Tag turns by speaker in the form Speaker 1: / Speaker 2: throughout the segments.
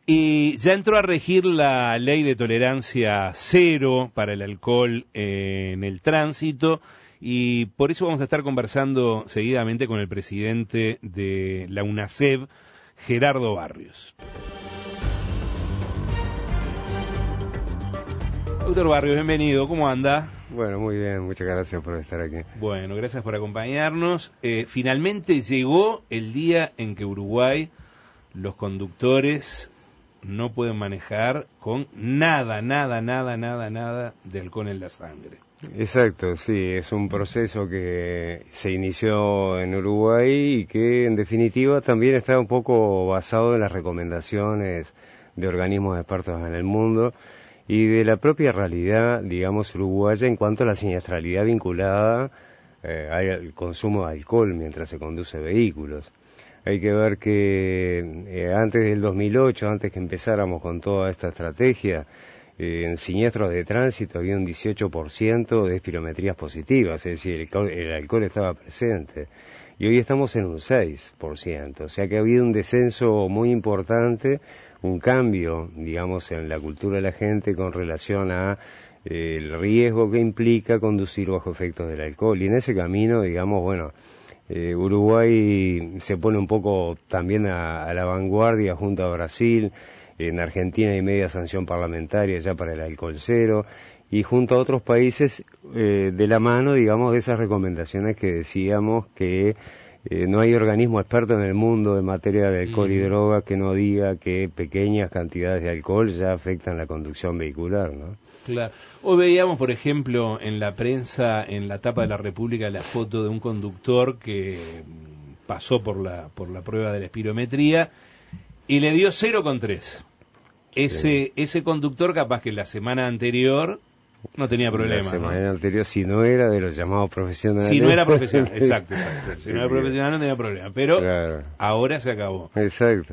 Speaker 1: Y ya entró a regir la ley de tolerancia cero para el alcohol en el tránsito, y por eso vamos a estar conversando seguidamente con el presidente de la UNACEB, Gerardo Barrios. Doctor Barrios, bienvenido, ¿cómo anda?
Speaker 2: Bueno, muy bien, muchas gracias por estar aquí.
Speaker 1: Bueno, gracias por acompañarnos. Finalmente llegó el día en que Uruguay, los conductores no pueden manejar con nada de alcohol en la sangre.
Speaker 2: Exacto, sí, es un proceso que se inició en Uruguay y que en definitiva también está un poco basado en las recomendaciones de organismos expertos en el mundo y de la propia realidad, digamos, uruguaya en cuanto a la siniestralidad vinculada al consumo de alcohol mientras se conduce vehículos. Hay que ver que antes del 2008, antes que empezáramos con toda esta estrategia, en siniestros de tránsito había un 18% de espirometrías positivas, es decir, el alcohol estaba presente. Y hoy estamos en un 6%, o sea que ha habido un descenso muy importante, un cambio, digamos, en la cultura de la gente con relación a el riesgo que implica conducir bajo efectos del alcohol. Y en ese camino, digamos, bueno, Uruguay se pone un poco también a la vanguardia junto a Brasil. En Argentina hay media sanción parlamentaria ya para el alcohol cero, y junto a otros países de la mano, digamos, de esas recomendaciones que decíamos que no hay organismo experto en el mundo en materia de alcohol y droga que no diga que pequeñas cantidades de alcohol ya afectan la conducción vehicular, ¿no?
Speaker 1: Claro. Hoy veíamos, por ejemplo, en la prensa, en la tapa de la República, la foto de un conductor que pasó por la prueba de la espirometría y le dio 0,3. Ese conductor capaz que la semana anterior no tenía problema.
Speaker 2: La semana anterior, si no era de los llamados profesionales.
Speaker 1: Si no era profesional, exacto. Si no era profesional no tenía problema, pero claro, ahora se acabó.
Speaker 2: Exacto.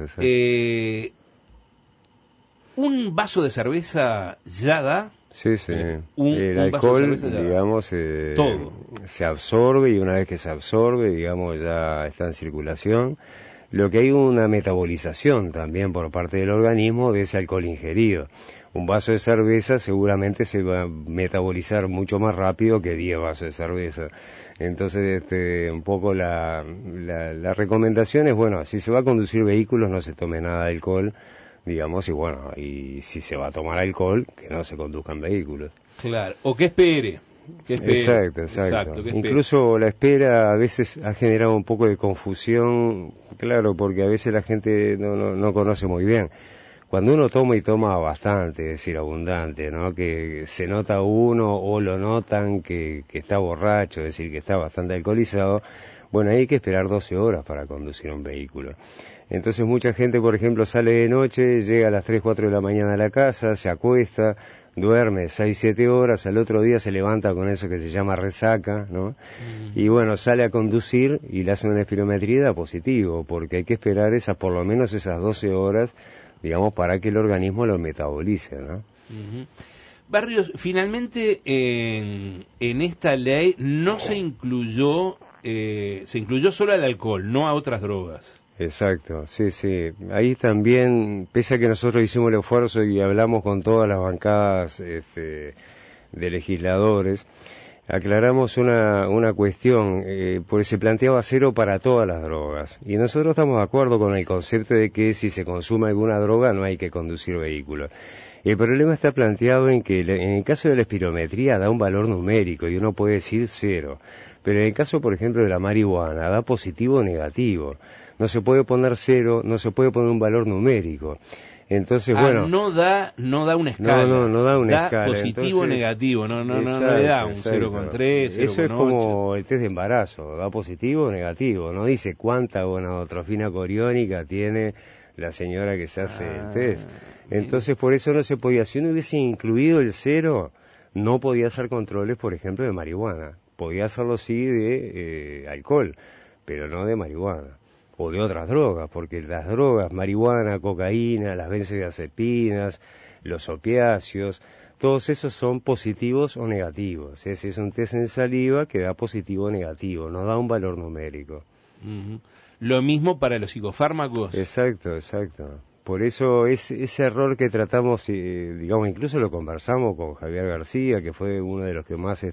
Speaker 1: Un vaso de cerveza ya da.
Speaker 2: Sí.
Speaker 1: El
Speaker 2: alcohol, digamos,
Speaker 1: todo
Speaker 2: se absorbe, y una vez que se absorbe, digamos, ya está en circulación. Lo que hay una metabolización también por parte del organismo de ese alcohol ingerido. Un vaso de cerveza seguramente se va a metabolizar mucho más rápido que 10 vasos de cerveza. Entonces, un poco la recomendación es, bueno, si se va a conducir vehículos no se tome nada de alcohol, digamos, y bueno, y si se va a tomar alcohol, que no se conduzcan vehículos.
Speaker 1: Claro, o que espere.
Speaker 2: Exacto. Incluso la espera a veces ha generado un poco de confusión, claro, porque a veces la gente no conoce muy bien. Cuando uno toma y toma bastante, es decir, abundante, ¿no? Que se nota uno o lo notan que está borracho, es decir, que está bastante alcoholizado, bueno, hay que esperar 12 horas para conducir un vehículo. Entonces mucha gente, por ejemplo, sale de noche, llega a las 3, 4 de la mañana a la casa, se acuesta, duerme 6, 7 horas, al otro día se levanta con eso que se llama resaca, ¿no? Y bueno, sale a conducir y le hacen una espirometría y da positivo, porque hay que esperar por lo menos esas 12 horas, digamos, para que el organismo lo metabolice, ¿no?
Speaker 1: Barrios, finalmente en esta ley no se incluyó solo al alcohol, no a otras drogas.
Speaker 2: Exacto, sí. Ahí también, pese a que nosotros hicimos el esfuerzo y hablamos con todas las bancadas de legisladores, aclaramos una cuestión, porque se planteaba cero para todas las drogas. Y nosotros estamos de acuerdo con el concepto de que si se consume alguna droga no hay que conducir vehículos. El problema está planteado en que en el caso de la espirometría da un valor numérico y uno puede decir cero. Pero en el caso, por ejemplo, de la marihuana, da positivo o negativo. No se puede poner cero, no se puede poner un valor numérico. Entonces, bueno...
Speaker 1: No da una escala.
Speaker 2: No da una escala.
Speaker 1: Positivo o negativo, no le da un 0,3, 0,8.
Speaker 2: Eso es como el test de embarazo, da positivo o negativo. No dice cuánta gonadotrofina coriónica tiene la señora que se hace el test. Entonces, por eso no se podía. Si uno hubiese incluido el cero, no podía hacer controles, por ejemplo, de marihuana. Podía hacerlo sí de alcohol, pero no de marihuana. O de otras drogas, porque las drogas, marihuana, cocaína, las benzodiazepinas, los opiáceos, todos esos son positivos o negativos. Es un test en saliva que da positivo o negativo, no da un valor numérico.
Speaker 1: Lo mismo para los psicofármacos.
Speaker 2: Exacto. Por eso ese error que tratamos, digamos, incluso lo conversamos con Javier García, que fue uno de los que más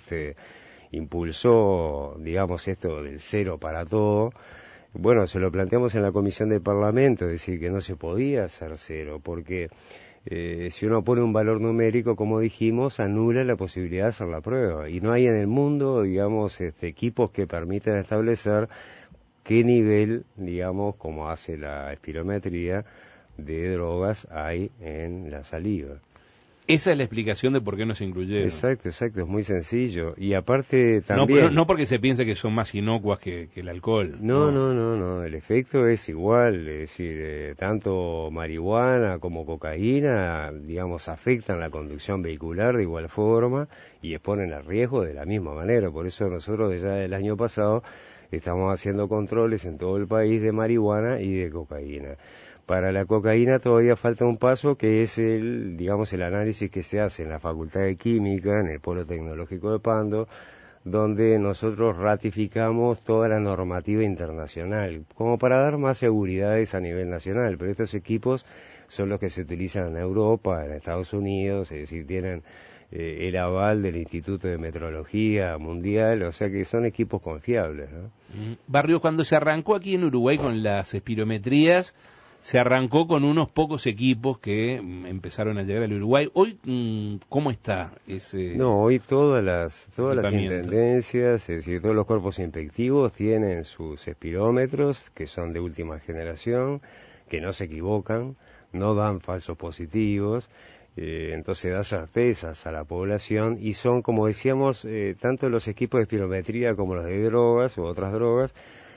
Speaker 2: impulsó, digamos, esto del cero para todo. Bueno, se lo planteamos en la comisión de Parlamento, es decir, que no se podía hacer cero, porque si uno pone un valor numérico, como dijimos, anula la posibilidad de hacer la prueba. Y no hay en el mundo, digamos, equipos que permitan establecer qué nivel, digamos, como hace la espirometría, de drogas hay en la saliva.
Speaker 1: Esa es la explicación de por qué no se incluyeron.
Speaker 2: Exacto, es muy sencillo. Y aparte también...
Speaker 1: No porque se piense que son más inocuas que el alcohol.
Speaker 2: No, el efecto es igual, es decir, tanto marihuana como cocaína, digamos, afectan la conducción vehicular de igual forma y exponen al riesgo de la misma manera. Por eso nosotros ya el año pasado estamos haciendo controles en todo el país de marihuana y de cocaína. Para la cocaína todavía falta un paso, que es el análisis que se hace en la Facultad de Química, en el Polo Tecnológico de Pando, donde nosotros ratificamos toda la normativa internacional, como para dar más seguridades a nivel nacional. Pero estos equipos son los que se utilizan en Europa, en Estados Unidos, es decir, tienen el aval del Instituto de Metrología Mundial, o sea que son equipos confiables, ¿no?
Speaker 1: Barrio, cuando se arrancó aquí en Uruguay con las espirometrías, se arrancó con unos pocos equipos que empezaron a llegar al Uruguay. Hoy, ¿cómo está ese?
Speaker 2: No, hoy todas las intendencias, es decir, todos los cuerpos inspectivos tienen sus espirómetros, que son de última generación, que no se equivocan, no dan falsos positivos, entonces da certezas a la población y son, como decíamos, tanto los equipos de espirometría como los de drogas u otras drogas,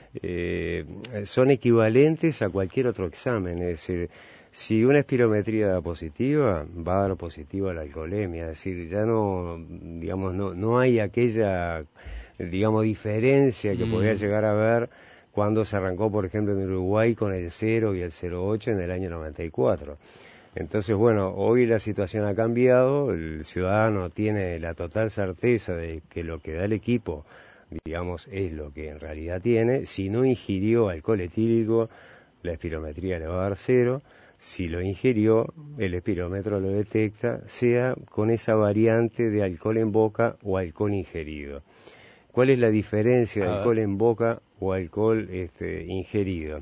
Speaker 2: son equivalentes a cualquier otro examen. Es decir, si una espirometría da positiva, va a dar positiva la alcoholemia. Es decir, ya no hay aquella, diferencia que podía llegar a haber cuando se arrancó, por ejemplo, en Uruguay con el 0 y el 0,8 en el año 94. Entonces, bueno, hoy la situación ha cambiado, el ciudadano tiene la total certeza de que lo que da el equipo, es lo que en realidad tiene. Si no ingirió alcohol etílico, la espirometría le va a dar 0. Si lo ingirió, el espirómetro lo detecta, sea con esa variante de alcohol en boca o alcohol ingerido. ¿Cuál es la diferencia de alcohol en boca o alcohol ingerido?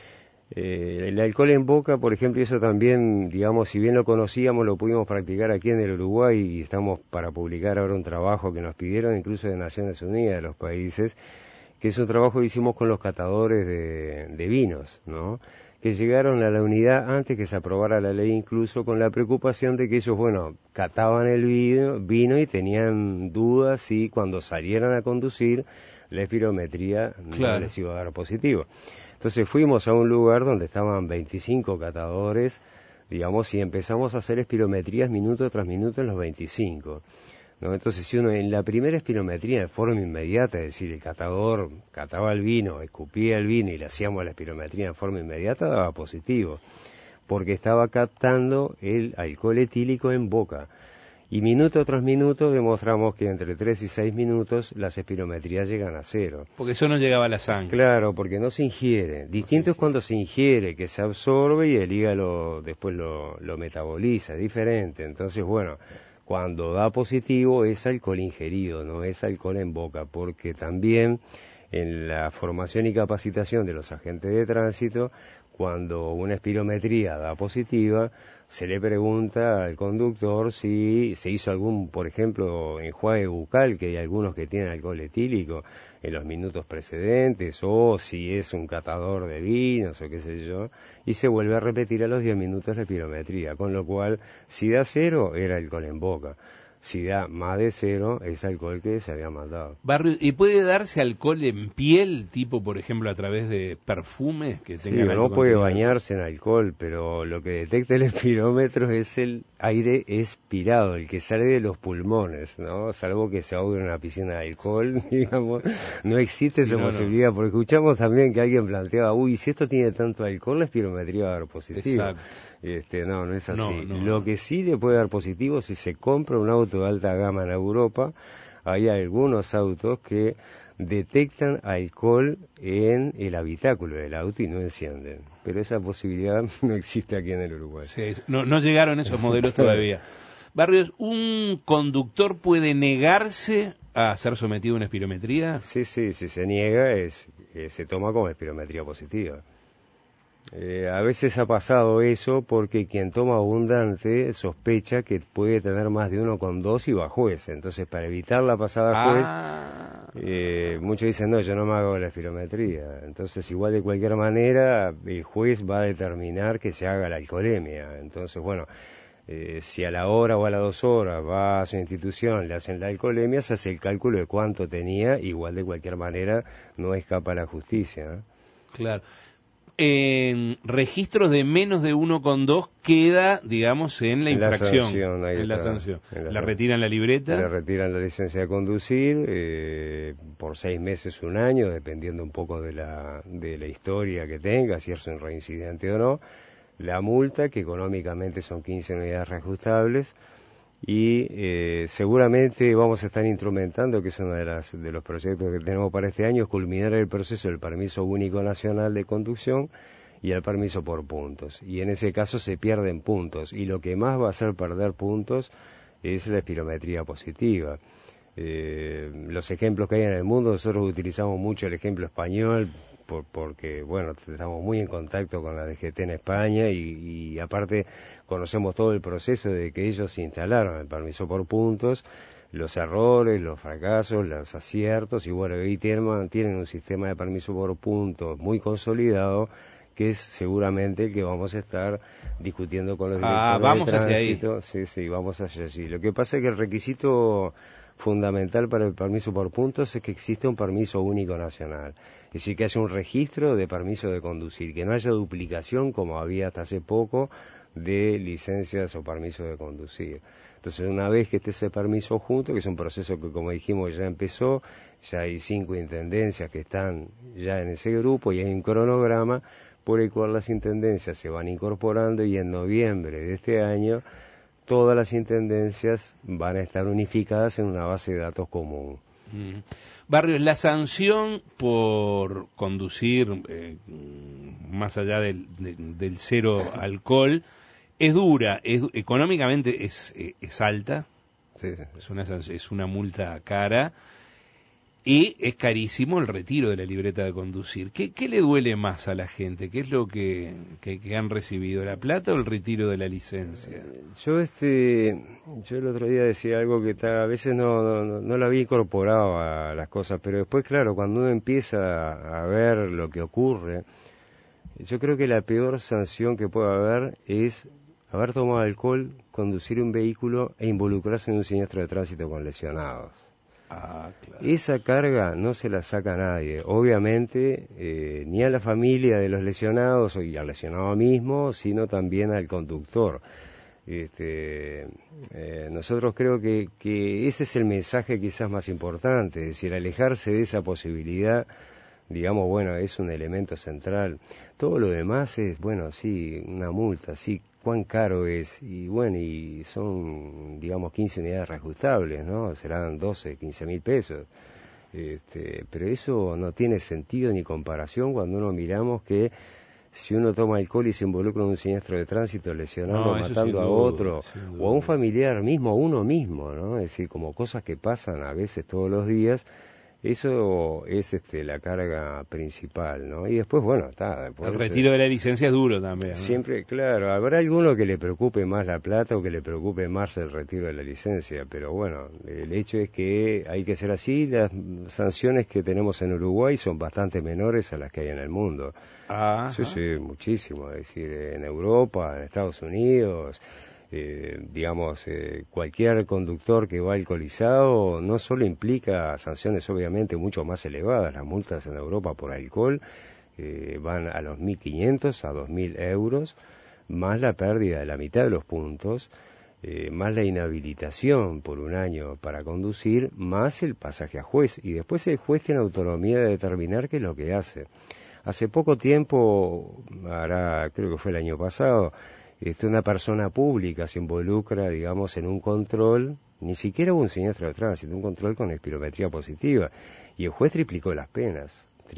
Speaker 2: El alcohol en boca, por ejemplo, eso también, si bien lo conocíamos, lo pudimos practicar aquí en el Uruguay y estamos para publicar ahora un trabajo que nos pidieron incluso de Naciones Unidas, de los países, que es un trabajo que hicimos con los catadores de vinos, ¿no? Que llegaron a la unidad antes que se aprobara la ley, incluso con la preocupación de que ellos, cataban el vino y tenían dudas si cuando salieran a conducir la espirometría no les iba a dar positivo. Entonces fuimos a un lugar donde estaban 25 catadores, y empezamos a hacer espirometrías minuto tras minuto en los 25. ¿No? Entonces, si uno en la primera espirometría de forma inmediata, es decir, el catador cataba el vino, escupía el vino y le hacíamos la espirometría en forma inmediata, daba positivo, porque estaba captando el alcohol etílico en boca. Y minuto tras minuto demostramos que entre 3 y 6 minutos las espirometrías llegan a 0.
Speaker 1: Porque eso no llegaba a la sangre.
Speaker 2: Claro, porque no se ingiere. Distinto es cuando se ingiere, que se absorbe y el hígado después lo metaboliza, es diferente. Entonces, cuando da positivo es alcohol ingerido, no es alcohol en boca, porque también en la formación y capacitación de los agentes de tránsito, cuando una espirometría da positiva, se le pregunta al conductor si se hizo algún, por ejemplo, enjuague bucal, que hay algunos que tienen alcohol etílico en los minutos precedentes, o si es un catador de vinos o qué sé yo, y se vuelve a repetir a los 10 minutos la espirometría, con lo cual, si da 0, era alcohol en boca. Si da más de 0, es alcohol que se había mandado.
Speaker 1: Barrio, ¿y puede darse alcohol en piel, tipo, por ejemplo, a través de perfumes que tengan
Speaker 2: no puede bañarse en alcohol, pero lo que detecta el espirómetro es el aire expirado, el que sale de los pulmones, ¿no? Salvo que se ahogue en una piscina de alcohol, no existe esa posibilidad, porque escuchamos también que alguien planteaba, si esto tiene tanto alcohol, la espirometría va a dar positivo.
Speaker 1: Exacto.
Speaker 2: No es así. Lo que sí le puede dar positivo si se compra un auto de alta gama en Europa, hay algunos autos que detectan alcohol en el habitáculo del auto y no encienden. Pero esa posibilidad no existe aquí en el Uruguay.
Speaker 1: Sí, no llegaron esos modelos todavía. Barrios, ¿un conductor puede negarse a ser sometido a una espirometría?
Speaker 2: Sí, si se niega, se toma como espirometría positiva. A veces ha pasado eso porque quien toma abundante sospecha que puede tener más de 1,2 y va a juez. Entonces, para evitar la pasada juez, muchos dicen, no, yo no me hago la espirometría. Entonces, igual de cualquier manera, el juez va a determinar que se haga la alcoholemia. Entonces, bueno, si a la hora o a las 2 horas va a su institución, le hacen la alcoholemia, se hace el cálculo de cuánto tenía, igual de cualquier manera no escapa a la justicia, ¿no?
Speaker 1: Claro. En registros de menos de 1,2 queda, digamos, en la infracción, en la sanción. ¿Le retiran la libreta?
Speaker 2: Le retiran la licencia de conducir por 6 meses, 1 año, dependiendo un poco de la historia que tenga, si es un reincidente o no. La multa, que económicamente son 15 unidades reajustables, y seguramente vamos a estar instrumentando, que es uno de los proyectos que tenemos para este año, es culminar el proceso del permiso único nacional de conducción y el permiso por puntos. Y en ese caso se pierden puntos, y lo que más va a hacer perder puntos es la espirometría positiva. Los ejemplos que hay en el mundo, nosotros utilizamos mucho el ejemplo español, porque bueno, estamos muy en contacto con la DGT en España y aparte conocemos todo el proceso de que ellos instalaron el permiso por puntos, los errores, los fracasos, los aciertos, y bueno, hoy tienen un sistema de permiso por puntos muy consolidado, que es seguramente que vamos a estar discutiendo con los directores de tránsito. Sí, vamos hacia allí. Lo que pasa es que el requisito fundamental para el permiso por puntos es que existe un permiso único nacional, es decir, que haya un registro de permiso de conducir, que no haya duplicación como había hasta hace poco de licencias o permisos de conducir. Entonces, una vez que esté ese permiso junto, que es un proceso que, como dijimos, ya empezó, ya hay 5 intendencias que están ya en ese grupo y hay un cronograma por el cual las intendencias se van incorporando, y en noviembre de este año todas las intendencias van a estar unificadas en una base de datos común.
Speaker 1: Barrios, la sanción por conducir más allá del cero alcohol es dura, económicamente es alta,
Speaker 2: sí.
Speaker 1: Es una multa cara, y es carísimo el retiro de la libreta de conducir. ¿Qué le duele más a la gente? ¿Qué es lo que han recibido, la plata o el retiro de la licencia?
Speaker 2: Yo el otro día decía algo que a veces no lo había incorporado a las cosas, pero después, claro, cuando uno empieza a ver lo que ocurre, yo creo que la peor sanción que puede haber es haber tomado alcohol, conducir un vehículo e involucrarse en un siniestro de tránsito con lesionados.
Speaker 1: Claro.
Speaker 2: Esa carga no se la saca nadie, obviamente, ni a la familia de los lesionados y al lesionado mismo, sino también al conductor. Nosotros creo que ese es el mensaje quizás más importante, es decir, alejarse de esa posibilidad, digamos, bueno, es un elemento central. Todo lo demás es, bueno, sí, una multa, sí, cuán caro es, y bueno, y son, digamos, 15 unidades reajustables, ¿no? Serán 12, 15 mil pesos. Pero eso no tiene sentido ni comparación cuando uno miramos que si uno toma alcohol y se involucra en un siniestro de tránsito, lesionando, matando a otro, o a un familiar mismo, a uno mismo, ¿no? Es decir, como cosas que pasan a veces todos los días. Eso es la carga principal, ¿no? Y después, bueno, está.
Speaker 1: El retiro de la licencia es duro también, ¿no?
Speaker 2: Siempre, claro, habrá alguno que le preocupe más la plata o que le preocupe más el retiro de la licencia, pero bueno, el hecho es que hay que ser así. Las sanciones que tenemos en Uruguay son bastante menores a las que hay en el mundo. Sí, muchísimo. Es decir, en Europa, en Estados Unidos, cualquier conductor que va alcoholizado no solo implica sanciones obviamente mucho más elevadas. Las multas en Europa por alcohol van a los 1.500 a 2.000 euros, más la pérdida de la mitad de los puntos, más la inhabilitación por 1 año para conducir, más el pasaje a juez, y después el juez tiene autonomía de determinar qué es lo que hace. Hace poco tiempo, creo que fue el año pasado, una persona pública se involucra, digamos, en un control, ni siquiera hubo un siniestro de tránsito, un control con espirometría positiva, y el juez triplicó las penas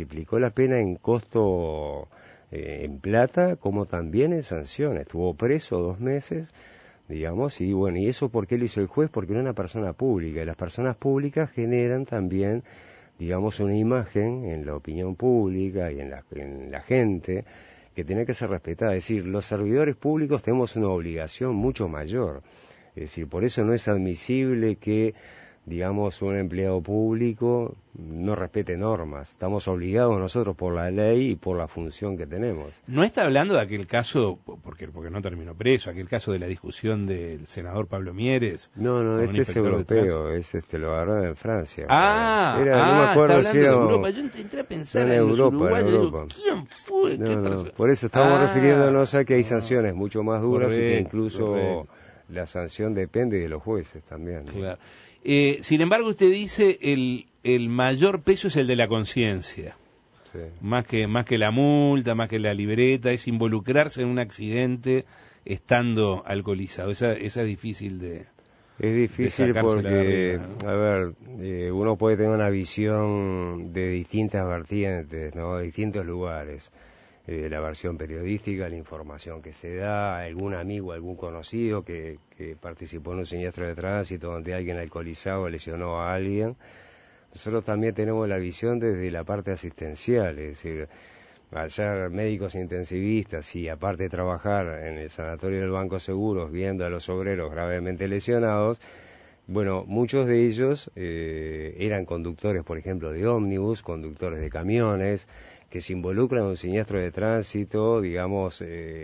Speaker 2: en costo en plata, como también en sanciones. Estuvo preso 2 meses, digamos, y bueno, ¿y eso por qué lo hizo el juez? Porque era una persona pública, y las personas públicas generan también, digamos, una imagen en la opinión pública y en la gente que tiene que ser respetada. Es decir, los servidores públicos tenemos una obligación mucho mayor. Es decir, por eso no es admisible que, digamos, un empleado público no respete normas. Estamos obligados nosotros por la ley y por la función que tenemos.
Speaker 1: No está hablando de aquel caso, porque no terminó preso, aquel caso de la discusión del senador Pablo Mieres.
Speaker 2: No, este es europeo, lo agarraron en Francia.
Speaker 1: No me acuerdo si era... de Europa. Yo entré a pensar en Europa. Digo, ¿quién fue?
Speaker 2: Por eso estamos refiriéndonos a que hay sanciones mucho más duras, y que incluso la sanción depende de los jueces también, ¿no?
Speaker 1: Claro. Sin embargo, usted dice el mayor peso es el de la conciencia. Sí. Más que la multa, más que la libreta, es involucrarse en un accidente estando alcoholizado. Esa es difícil de...
Speaker 2: Es difícil porque, ¿no? A ver, uno puede tener una visión de distintas vertientes, ¿no? De distintos lugares. La versión periodística, la información que se da, algún amigo, algún conocido que participó en un siniestro de tránsito donde alguien alcoholizado lesionó a alguien. Nosotros también tenemos la visión desde la parte asistencial, es decir, al ser médicos intensivistas y aparte de trabajar en el sanatorio del Banco Seguros viendo a los obreros gravemente lesionados, bueno, muchos de ellos eran conductores, por ejemplo, de ómnibus, conductores de camiones, que se involucran en un siniestro de tránsito, digamos,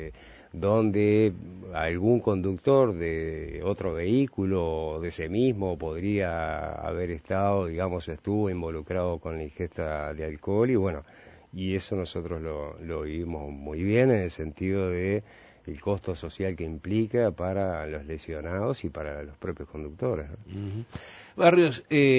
Speaker 2: donde algún conductor de otro vehículo de ese mismo podría haber estado, digamos, estuvo involucrado con la ingesta de alcohol, y bueno, y eso nosotros lo vivimos muy bien en el sentido de el costo social que implica para los lesionados y para los propios conductores, ¿no?
Speaker 1: Uh-huh. Barrios,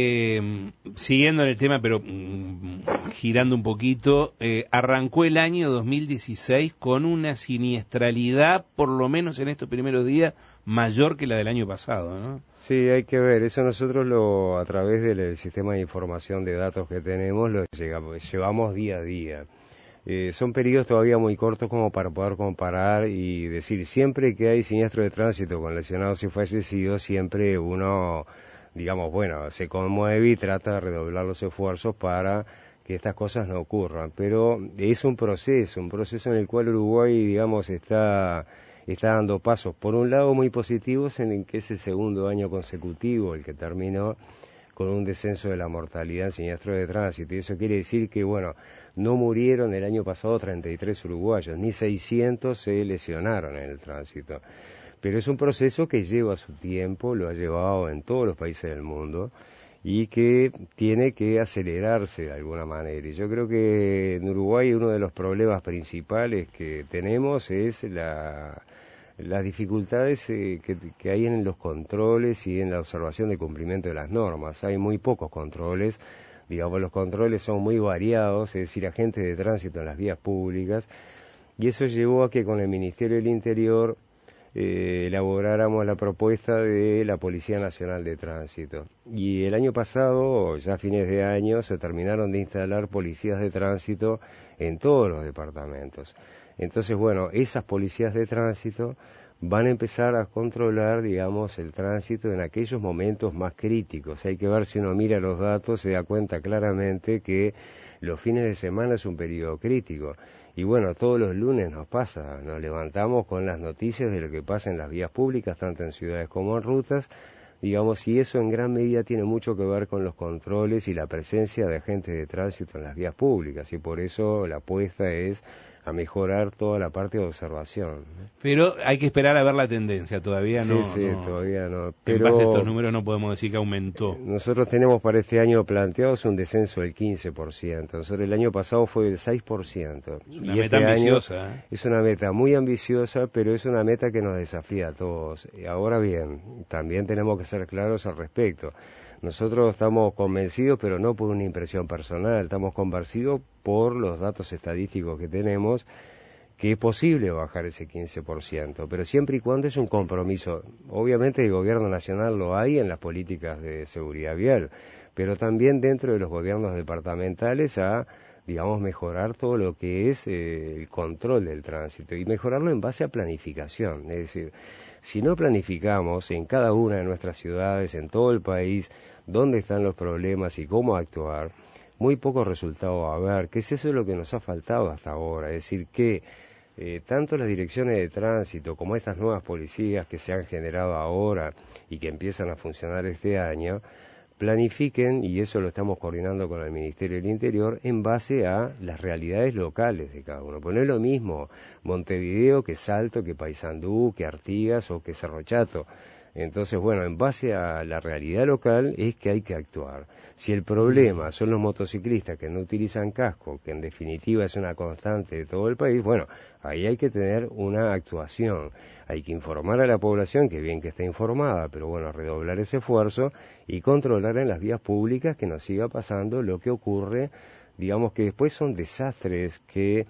Speaker 1: siguiendo en el tema, pero girando un poquito, arrancó el año 2016 con una siniestralidad, por lo menos en estos primeros días, mayor que la del año pasado, ¿no?
Speaker 2: Sí, hay que ver, eso nosotros a través del sistema de información de datos que tenemos, lo llevamos día a día. Son periodos todavía muy cortos como para poder comparar y decir, siempre que hay siniestro de tránsito con lesionados y fallecidos, siempre uno, digamos, bueno, se conmueve y trata de redoblar los esfuerzos para que estas cosas no ocurran. Pero es un proceso en el cual Uruguay, digamos, está dando pasos, por un lado muy positivos, en el que es el segundo año consecutivo el que terminó con un descenso de la mortalidad en siniestro de tránsito, y eso quiere decir que, bueno, no murieron el año pasado 33 uruguayos, ni 600 se lesionaron en el tránsito. Pero es un proceso que lleva su tiempo, lo ha llevado en todos los países del mundo, y que tiene que acelerarse de alguna manera. Y yo creo que en Uruguay uno de los problemas principales que tenemos es las dificultades que hay en los controles y en la observación de cumplimiento de las normas. Hay muy pocos controles, digamos, los controles son muy variados, es decir, agentes de tránsito en las vías públicas, y eso llevó a que con el Ministerio del Interior elaboráramos la propuesta de la Policía Nacional de Tránsito. Y el año pasado, ya a fines de año, se terminaron de instalar policías de tránsito en todos los departamentos. Entonces, bueno, esas policías de tránsito van a empezar a controlar, digamos, el tránsito en aquellos momentos más críticos. Hay que ver, si uno mira los datos, se da cuenta claramente que los fines de semana es un periodo crítico. Y bueno, todos los lunes nos pasa, nos levantamos con las noticias de lo que pasa en las vías públicas, tanto en ciudades como en rutas, digamos, y eso en gran medida tiene mucho que ver con los controles y la presencia de agentes de tránsito en las vías públicas, y por eso la apuesta es a mejorar toda la parte de observación, ¿no?
Speaker 1: Pero hay que esperar a ver la tendencia, todavía no.
Speaker 2: Sí, todavía no.
Speaker 1: Pero en base a estos números no podemos decir que aumentó.
Speaker 2: Nosotros tenemos para este año planteados un descenso del 15%. Nosotros el año pasado fue del 6%.
Speaker 1: Es una meta ambiciosa, ¿eh?
Speaker 2: Es una meta muy ambiciosa, pero es una meta que nos desafía a todos. Ahora bien, también tenemos que ser claros al respecto. Nosotros estamos convencidos, pero no por una impresión personal, estamos convencidos por los datos estadísticos que tenemos, que es posible bajar ese 15%, pero siempre y cuando es un compromiso. Obviamente el gobierno nacional lo hay en las políticas de seguridad vial, pero también dentro de los gobiernos departamentales a, digamos, mejorar todo lo que es el control del tránsito y mejorarlo en base a planificación. Es decir, si no planificamos en cada una de nuestras ciudades, en todo el país, dónde están los problemas y cómo actuar, muy poco resultado va a haber, que es eso lo que nos ha faltado hasta ahora. Es decir, que tanto las direcciones de tránsito como estas nuevas policías que se han generado ahora y que empiezan a funcionar este año, planifiquen, y eso lo estamos coordinando con el Ministerio del Interior, en base a las realidades locales de cada uno. Pues no es lo mismo Montevideo que Salto, que Paysandú, que Artigas o que Cerro Chato. Entonces, bueno, en base a la realidad local es que hay que actuar. Si el problema son los motociclistas que no utilizan casco, que en definitiva es una constante de todo el país, bueno, ahí hay que tener una actuación. Hay que informar a la población, que bien que está informada, pero bueno, redoblar ese esfuerzo y controlar en las vías públicas que nos siga pasando lo que ocurre, digamos que después son desastres que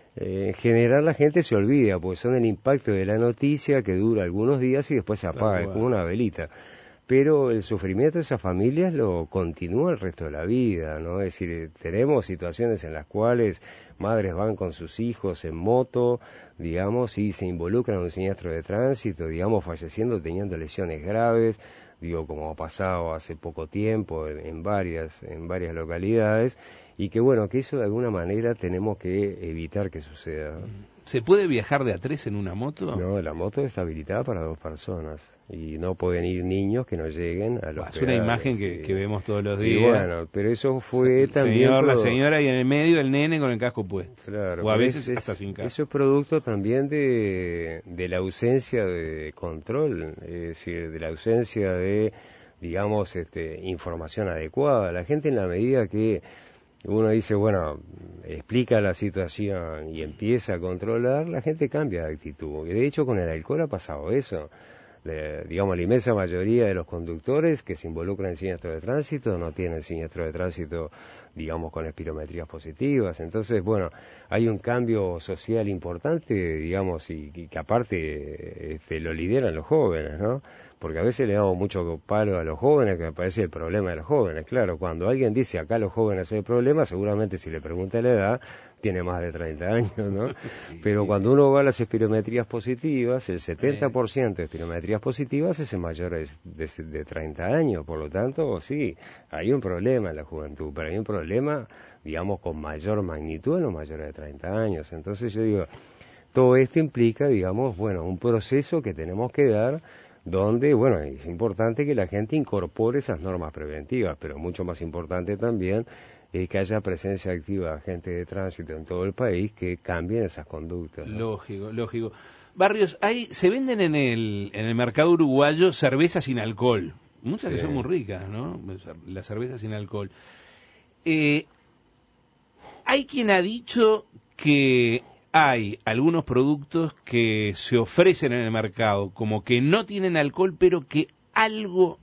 Speaker 2: en general la gente se olvida, porque son el impacto de la noticia que dura algunos días y después se apaga, es como una velita. Pero el sufrimiento de esas familias lo continúa el resto de la vida, ¿no? Es decir, tenemos situaciones en las cuales madres van con sus hijos en moto, digamos, y se involucran en un siniestro de tránsito, digamos, falleciendo, teniendo lesiones graves, digo, como ha pasado hace poco tiempo en varias localidades, y que bueno, que eso de alguna manera tenemos que evitar que suceda.
Speaker 1: ¿Se puede viajar de a tres en una moto?
Speaker 2: No, la moto está habilitada para 2 personas y no pueden ir niños que no lleguen a los
Speaker 1: Es una imagen que vemos todos los días.
Speaker 2: Y bueno, pero eso fue también...
Speaker 1: La señora y en el medio el nene con el casco puesto.
Speaker 2: Claro,
Speaker 1: o a veces hasta sin casco.
Speaker 2: Eso es producto también de la ausencia de control, es decir, de la ausencia de, digamos, información adecuada. La gente, en la medida que uno dice, bueno, explica la situación y empieza a controlar, la gente cambia de actitud. Y de hecho con el alcohol ha pasado eso. Digamos, la inmensa mayoría de los conductores que se involucran en siniestros de tránsito no tienen siniestro de tránsito, digamos, con espirometrías positivas. Entonces, bueno, hay un cambio social importante, digamos, y que aparte lo lideran los jóvenes, ¿no? Porque a veces le damos mucho palo a los jóvenes, que me parece el problema de los jóvenes. Claro, cuando alguien dice acá los jóvenes es el problema, seguramente si le pregunta la edad, tiene más de 30 años, ¿no? Pero cuando uno va a las espirometrías positivas, el 70% de espirometrías positivas es en mayores de 30 años. Por lo tanto, sí, hay un problema en la juventud, pero hay un problema, digamos, con mayor magnitud en los mayores de 30 años. Entonces yo digo, todo esto implica, digamos, bueno, un proceso que tenemos que dar, donde, bueno, es importante que la gente incorpore esas normas preventivas, pero mucho más importante también es que haya presencia activa de agentes de tránsito en todo el país que cambien esas conductas, ¿no?
Speaker 1: Lógico. Barrios, se venden en el mercado uruguayo cervezas sin alcohol, muchas que son muy ricas, ¿no? Las cervezas sin alcohol. Hay quien ha dicho que hay algunos productos que se ofrecen en el mercado como que no tienen alcohol, pero que algo,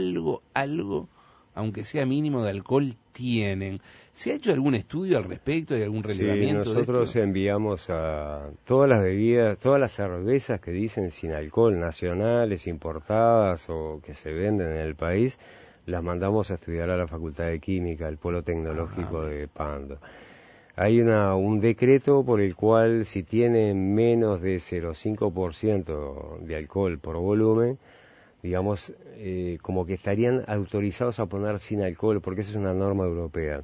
Speaker 1: aunque sea mínimo de alcohol, tienen. ¿Se ha hecho algún estudio al respecto? ¿Hay algún relevamiento?
Speaker 2: Sí, nosotros enviamos a todas las bebidas, todas las cervezas que dicen sin alcohol, nacionales, importadas o que se venden en el país, las mandamos a estudiar a la Facultad de Química, al Polo Tecnológico de Pando. Hay un decreto por el cual si tiene menos de 0,5% de alcohol por volumen, digamos, como que estarían autorizados a poner sin alcohol, porque esa es una norma europea.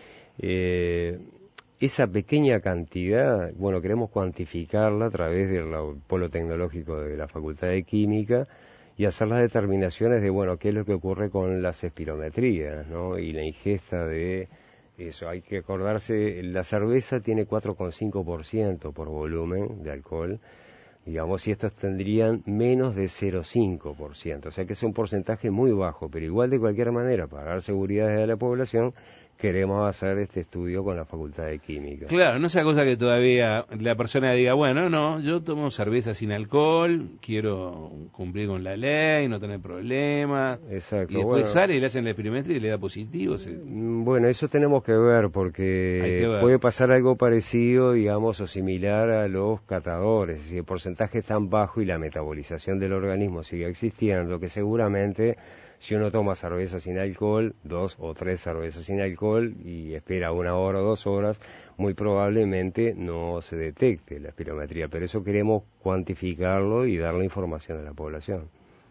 Speaker 2: Esa pequeña cantidad, bueno, queremos cuantificarla a través del Polo Tecnológico de la Facultad de Química y hacer las determinaciones de, bueno, qué es lo que ocurre con las espirometrías, ¿no? Y la ingesta de eso. Hay que acordarse, la cerveza tiene 4,5% por volumen de alcohol, digamos, y estos tendrían menos de 0,5%, o sea que es un porcentaje muy bajo, pero igual de cualquier manera, para dar seguridad a la población, queremos hacer este estudio con la Facultad de Química.
Speaker 1: Claro, no sea cosa que todavía la persona diga, bueno, no, yo tomo cerveza sin alcohol, quiero cumplir con la ley, no tener problemas.
Speaker 2: Exacto.
Speaker 1: Y después sale y le hacen la espirometría y le da positivo.
Speaker 2: Bueno, eso tenemos que ver porque puede pasar algo parecido, digamos, o similar a los catadores. Si el porcentaje es tan bajo y la metabolización del organismo sigue existiendo, que seguramente si uno toma cerveza sin alcohol, 2 o 3 cervezas sin alcohol y espera 1 hora o 2 horas, muy probablemente no se detecte la espirometría. Pero eso queremos cuantificarlo y dar la información a la población.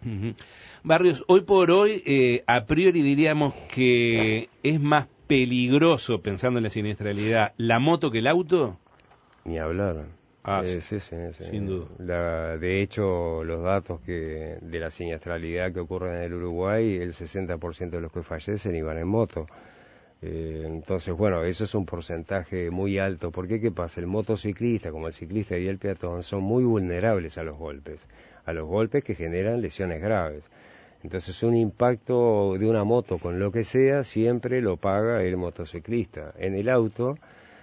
Speaker 1: Barrios, hoy por hoy, a priori diríamos que es más peligroso, pensando en la siniestralidad, la moto que el auto.
Speaker 2: Ni hablar. Sí,
Speaker 1: sin duda.
Speaker 2: De hecho, los datos de la siniestralidad que ocurre en el Uruguay, el 60% de los que fallecen iban en moto. Entonces, bueno, eso es un porcentaje muy alto. ¿Por qué? ¿Qué pasa? El motociclista, como el ciclista y el peatón, son muy vulnerables a los golpes que generan lesiones graves. Entonces, un impacto de una moto con lo que sea, siempre lo paga el motociclista. En el auto,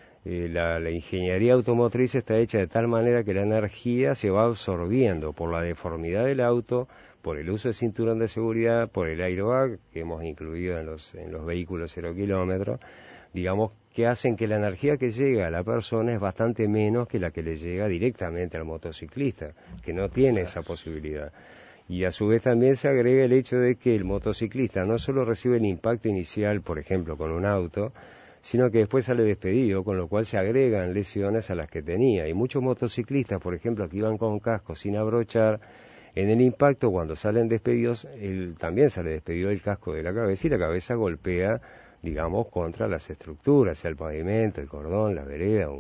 Speaker 2: la ingeniería automotriz está hecha de tal manera que la energía se va absorbiendo por la deformidad del auto, por el uso de cinturón de seguridad, por el airbag que hemos incluido en los vehículos 0 kilómetros, digamos, que hacen que la energía que llega a la persona es bastante menos que la que le llega directamente al motociclista, que no tiene esa posibilidad. Y a su vez también se agrega el hecho de que el motociclista no solo recibe el impacto inicial, por ejemplo, con un auto, sino que después sale despedido, con lo cual se agregan lesiones a las que tenía. Y muchos motociclistas, por ejemplo, que iban con casco sin abrochar, en el impacto, cuando salen despedidos, también sale despedido el casco de la cabeza y la cabeza golpea, digamos, contra las estructuras, sea el pavimento, el cordón, la vereda,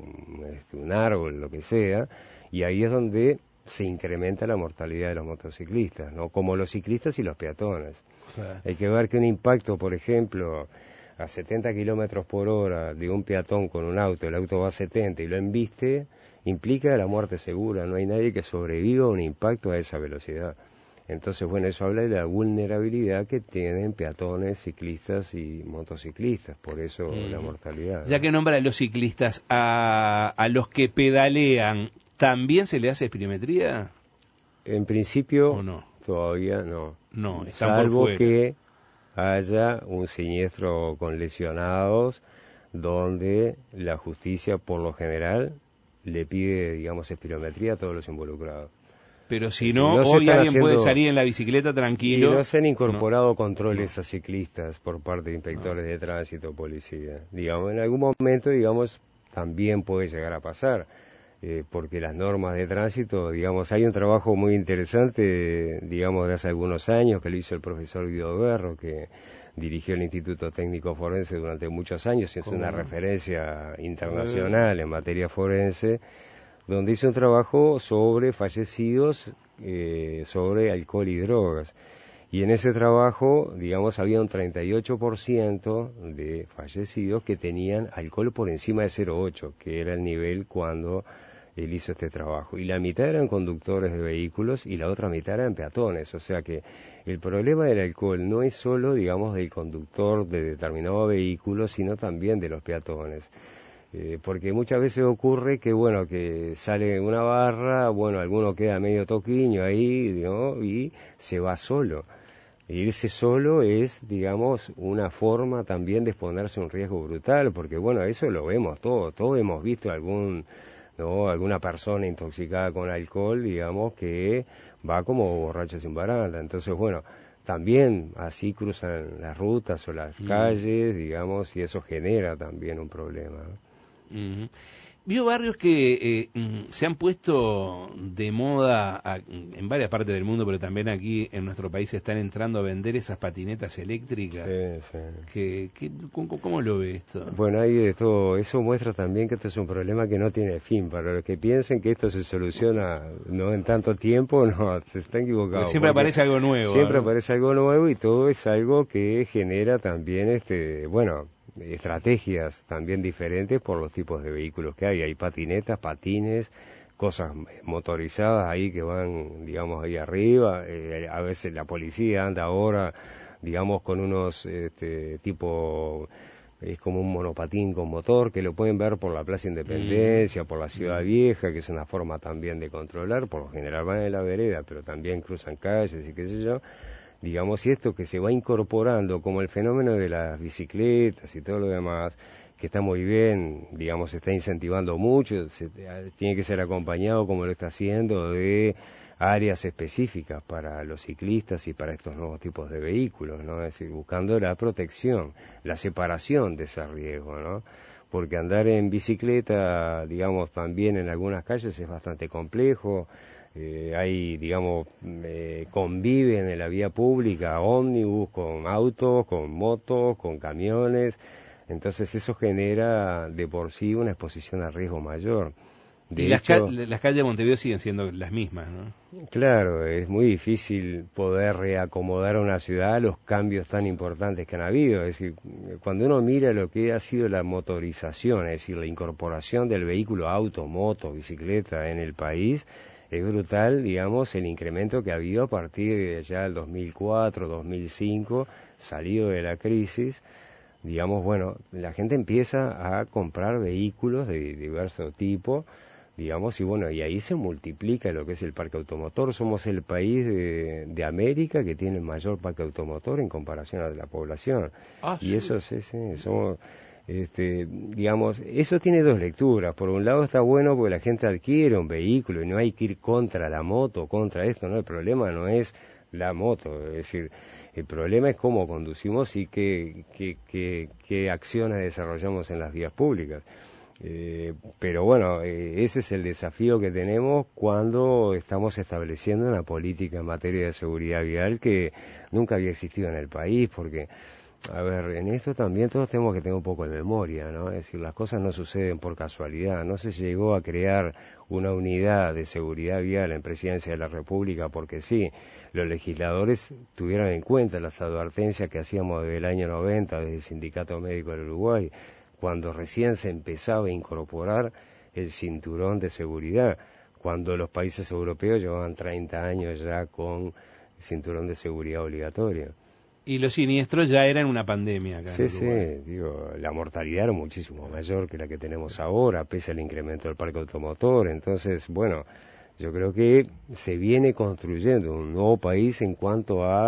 Speaker 2: un árbol, lo que sea, y ahí es donde se incrementa la mortalidad de los motociclistas, ¿no? Como los ciclistas y los peatones. Claro. Hay que ver que un impacto, por ejemplo, a 70 kilómetros por hora de un peatón con un auto, el auto va a 70 y lo embiste, implica la muerte segura. No hay nadie que sobreviva a un impacto a esa velocidad. Entonces, bueno, eso habla de la vulnerabilidad que tienen peatones, ciclistas y motociclistas, por eso la mortalidad, ¿no?
Speaker 1: Ya que nombra a los ciclistas, a los que pedalean, ¿también se le hace espirometría?
Speaker 2: En principio,
Speaker 1: ¿o no?
Speaker 2: Todavía no.
Speaker 1: No, están
Speaker 2: salvo
Speaker 1: por fuera.
Speaker 2: Que haya un siniestro con lesionados, donde la justicia, por lo general, le pide, digamos, espirometría a todos los involucrados.
Speaker 1: Pero si no, hoy alguien puede salir en la bicicleta tranquilo.
Speaker 2: Y no se han incorporado controles a ciclistas por parte de inspectores de tránsito o policía. Digamos, en algún momento, digamos, también puede llegar a pasar, porque las normas de tránsito, digamos, hay un trabajo muy interesante, digamos, de hace algunos años que lo hizo el profesor Guido Berro, que dirigió el Instituto Técnico Forense durante muchos años, y es una referencia internacional en materia forense, donde hizo un trabajo sobre fallecidos, sobre alcohol y drogas. Y en ese trabajo, digamos, había un 38% de fallecidos que tenían alcohol por encima de 0,8, que era el nivel cuando él hizo este trabajo. Y la mitad eran conductores de vehículos y la otra mitad eran peatones. O sea que el problema del alcohol no es solo, digamos, del conductor de determinado vehículo, sino también de los peatones. Porque muchas veces ocurre que, bueno, que sale una barra, bueno, alguno queda medio toquiño ahí, ¿no? Y se va solo. Irse solo es, digamos, una forma también de exponerse a un riesgo brutal, porque, bueno, eso lo vemos todos hemos visto alguna persona intoxicada con alcohol, digamos, que va como borracho sin baranda. Entonces, bueno, también así cruzan las rutas o las calles, digamos, y eso genera también un problema, ¿no?
Speaker 1: Vio barrios que se han puesto de moda en varias partes del mundo, pero también aquí en nuestro país están entrando a vender esas patinetas eléctricas. Sí. ¿Cómo lo ve esto?
Speaker 2: Bueno, hay de todo. Eso muestra también que esto es un problema que no tiene fin. Para los que piensen que esto se soluciona no en tanto tiempo, no, se están equivocados.
Speaker 1: Pero siempre aparece algo nuevo.
Speaker 2: Siempre aparece algo nuevo, y todo es algo que genera también, estrategias también diferentes por los tipos de vehículos que hay. Hay patinetas, patines, cosas motorizadas ahí que van, digamos, ahí arriba. A veces la policía anda ahora, digamos, con unos tipo es como un monopatín con motor, que lo pueden ver por la Plaza Independencia, por la Ciudad Vieja, que es una forma también de controlar, por lo general van en la vereda, pero también cruzan calles y qué sé yo. Digamos, y esto que se va incorporando como el fenómeno de las bicicletas y todo lo demás, que está muy bien, digamos, se está incentivando mucho, tiene que ser acompañado, como lo está haciendo, de áreas específicas para los ciclistas y para estos nuevos tipos de vehículos, ¿no? Es decir, buscando la protección, la separación de ese riesgo, ¿no? Porque andar en bicicleta, digamos, también en algunas calles es bastante complejo. Hay, digamos, conviven en la vía pública ómnibus con autos, con motos, con camiones. Entonces eso genera de por sí una exposición a riesgo mayor.
Speaker 1: Y las calles de Montevideo siguen siendo las mismas, ¿no?
Speaker 2: Claro, es muy difícil poder reacomodar a una ciudad a los cambios tan importantes que han habido. Es decir, cuando uno mira lo que ha sido la motorización, es decir, la incorporación del vehículo auto, moto, bicicleta en el país, es brutal, digamos, el incremento que ha habido a partir de ya del 2004, 2005, salido de la crisis. Digamos, bueno, la gente empieza a comprar vehículos de diverso tipo, digamos, y bueno, y ahí se multiplica lo que es el parque automotor. Somos el país de América que tiene el mayor parque automotor en comparación a la población. Y
Speaker 1: sí.
Speaker 2: eso sí, somos, digamos, eso tiene dos lecturas. Por un lado está bueno porque la gente adquiere un vehículo y no hay que ir contra la moto, contra esto, ¿no? El problema no es la moto, es decir, el problema es cómo conducimos y qué acciones desarrollamos en las vías públicas. Pero bueno, ese es el desafío que tenemos cuando estamos estableciendo una política en materia de seguridad vial que nunca había existido en el país, porque, a ver, en esto también todos tenemos que tener un poco de memoria, ¿no? Es decir, las cosas no suceden por casualidad, no se llegó a crear una unidad de seguridad vial en Presidencia de la República porque sí, los legisladores tuvieron en cuenta las advertencias que hacíamos desde el año 90 desde el Sindicato Médico del Uruguay, cuando recién se empezaba a incorporar el cinturón de seguridad, cuando los países europeos llevaban 30 años ya con cinturón de seguridad obligatorio.
Speaker 1: Y los siniestros ya eran una pandemia acá en Uruguay.
Speaker 2: Sí, digo, la mortalidad era muchísimo mayor que la que tenemos ahora, pese al incremento del parque automotor. Entonces, bueno, yo creo que se viene construyendo un nuevo país en cuanto a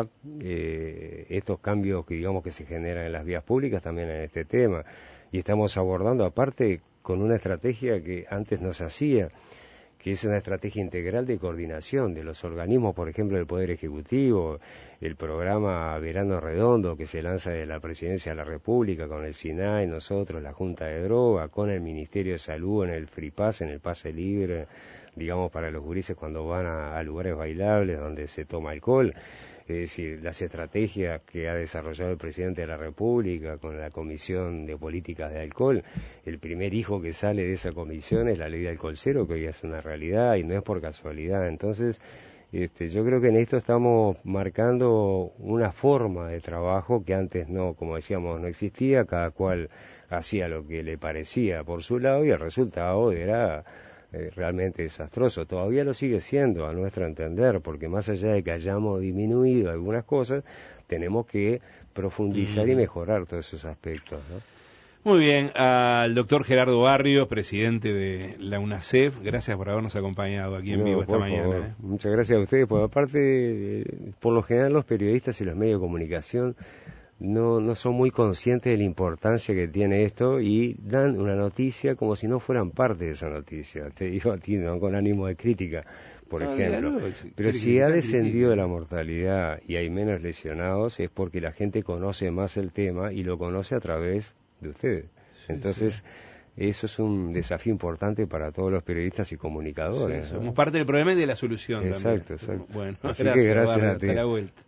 Speaker 2: estos cambios que digamos que se generan en las vías públicas, también en este tema. Y estamos abordando, aparte, con una estrategia que antes no se hacía, que es una estrategia integral de coordinación de los organismos, por ejemplo, del Poder Ejecutivo, el programa Verano Redondo que se lanza de la Presidencia de la República con el SINAI, nosotros, la Junta de Droga, con el Ministerio de Salud en el Free Pass, en el pase libre, digamos, para los gurises cuando van a lugares bailables donde se toma alcohol. Es decir, las estrategias que ha desarrollado el presidente de la República con la Comisión de Políticas de Alcohol, el primer hijo que sale de esa comisión es la ley de alcohol cero, que hoy es una realidad y no es por casualidad. Entonces, yo creo que en esto estamos marcando una forma de trabajo que antes no, como decíamos, no existía, cada cual hacía lo que le parecía por su lado y el resultado era realmente desastroso. Todavía lo sigue siendo a nuestro entender, porque más allá de que hayamos disminuido algunas cosas, tenemos que profundizar y mejorar todos esos aspectos, ¿no?
Speaker 1: Muy bien, al doctor Gerardo Barrios, presidente de la UNACEF, gracias por habernos acompañado aquí en vivo esta mañana.
Speaker 2: Muchas gracias a ustedes, porque aparte, por lo general los periodistas y los medios de comunicación no son muy conscientes de la importancia que tiene esto y dan una noticia como si no fueran parte de esa noticia. Te digo a ti, no con ánimo de crítica, por ejemplo. Pero si ha descendido la mortalidad y hay menos lesionados es porque la gente conoce más el tema y lo conoce a través de ustedes. Entonces, eso es un desafío importante para todos los periodistas y comunicadores.
Speaker 1: Somos parte del problema y de la solución.
Speaker 2: Exacto,
Speaker 1: también.
Speaker 2: exacto.
Speaker 1: Bueno,
Speaker 2: así
Speaker 1: gracias,
Speaker 2: que gracias
Speaker 1: Barrio,
Speaker 2: a ti.
Speaker 1: hasta la vuelta.